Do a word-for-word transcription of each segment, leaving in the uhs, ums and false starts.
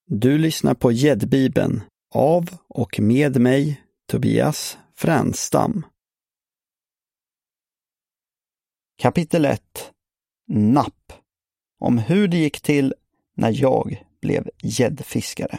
Du lyssnar på Gäddbibeln av och med mig, Tobias Frändstam. Kapitel ett. Napp. Om hur det gick till när jag blev gäddfiskare.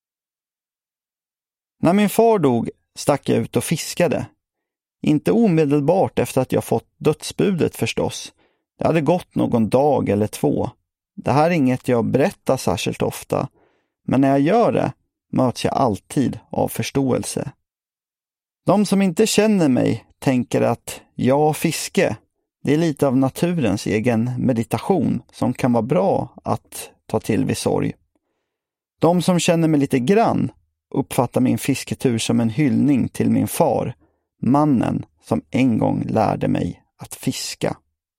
När min far dog stack jag ut och fiskade. Inte omedelbart efter att jag fått dödsbudet förstås. Det hade gått någon dag eller två. Det här är inget jag berättar särskilt ofta. Men när jag gör det möts jag alltid av förståelse. De som inte känner mig tänker att jag och fiske, det är lite av naturens egen meditation som kan vara bra att ta till vid sorg. De som känner mig lite grann uppfattar min fisketur som en hyllning till min far, mannen som en gång lärde mig att fiska.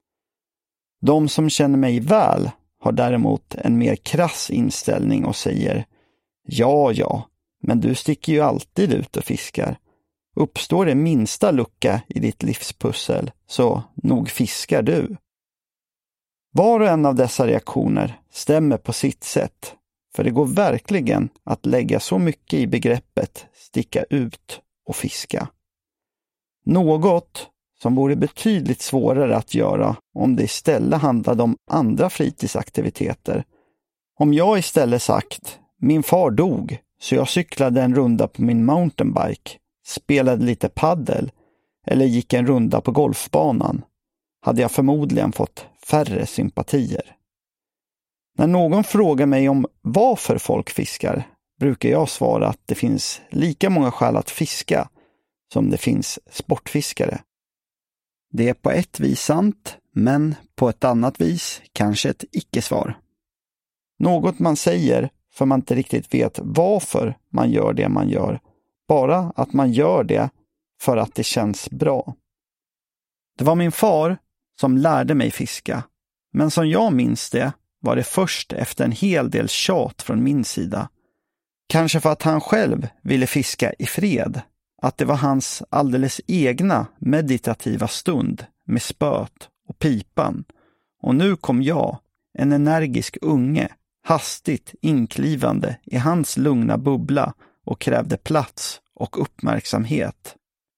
De som känner mig väl har däremot en mer krass inställning och säger: ja, ja, men du sticker ju alltid ut och fiskar. Uppstår det minsta lucka i ditt livspussel, så nog fiskar du. Var och en av dessa reaktioner stämmer på sitt sätt, för det går verkligen att lägga så mycket i begreppet sticka ut och fiska. Något som vore betydligt svårare att göra om det istället handlade om andra fritidsaktiviteter. Om jag istället sagt, min far dog så jag cyklade en runda på min mountainbike, spelade lite paddel eller gick en runda på golfbanan, hade jag förmodligen fått färre sympatier. När någon frågar mig om varför folk fiskar brukar jag svara att det finns lika många skäl att fiska som det finns sportfiskare. Det är på ett vis sant, men på ett annat vis kanske ett icke-svar. Något man säger för man inte riktigt vet varför man gör det man gör, bara att man gör det för att det känns bra. Det var min far som lärde mig fiska, men som jag minns det var det först efter en hel del tjat från min sida. Kanske för att han själv ville fiska i fred, att det var hans alldeles egna meditativa stund med spöt och pipan. Och nu kom jag, en energisk unge, hastigt inklivande i hans lugna bubbla och krävde plats och uppmärksamhet.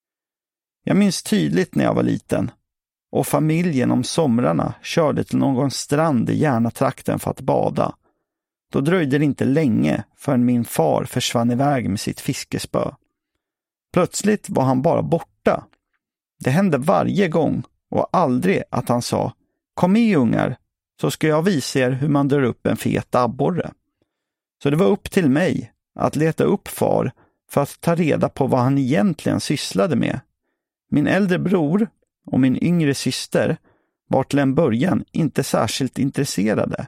Jag minns tydligt när jag var liten och familjen om somrarna körde till någon strand i Järnatrakten för att bada. Då dröjde det inte länge förrän min far försvann iväg med sitt fiskespö. Plötsligt var han bara borta. Det hände varje gång och aldrig att han sa: kom med ungar, så ska jag visa er hur man drar upp en fet abborre. Så det var upp till mig att leta upp far för att ta reda på vad han egentligen sysslade med. Min äldre bror och min yngre syster var till en början inte särskilt intresserade.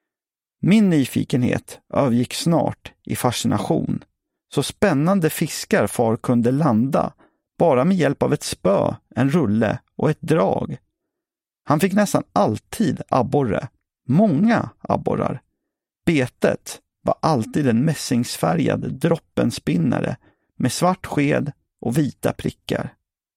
Min nyfikenhet övergick snart i fascination. Så spännande fiskar far kunde landa bara med hjälp av ett spö, en rulle och ett drag. Han fick nästan alltid abborre, många abborrar. Betet var alltid en mässingsfärgad droppenspinnare med svart sked och vita prickar.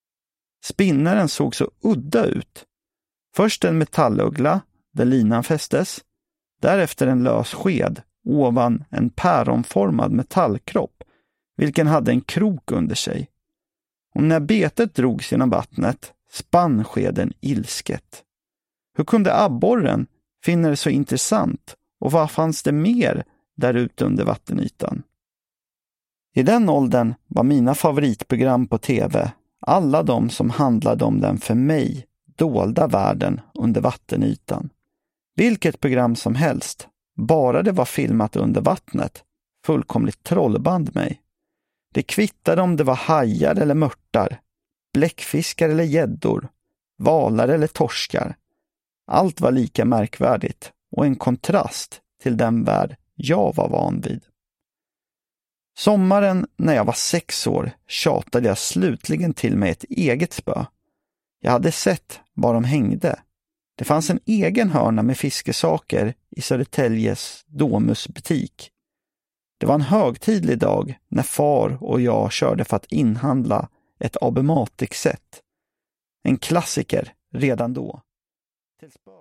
Spinnaren såg så udda ut. Först en metalluggla där linan fästes, därefter en lös sked ovan en päronformad metallkropp, vilken hade en krok under sig. Och när betet drogs genom vattnet spann skeden ilsket. Hur kunde abborren finna det så intressant och vad fanns det mer där ute under vattenytan? I den åldern var mina favoritprogram på tv alla de som handlade om den för mig dolda världen under vattenytan. Vilket program som helst, bara det var filmat under vattnet, fullkomligt trollband mig. Det kvittade om det var hajar eller mörtar, bläckfiskar eller gäddor, valar eller torskar. Allt var lika märkvärdigt och en kontrast till den värld jag var van vid. Sommaren när jag var sex år tjatade jag slutligen till mig ett eget spö. Jag hade sett var de hängde. Det fanns en egen hörna med fiskesaker i Södertäljes Domus butik. Det var en högtidlig dag när far och jag körde för att inhandla ett Abumatic-set. En klassiker redan då. Till spö-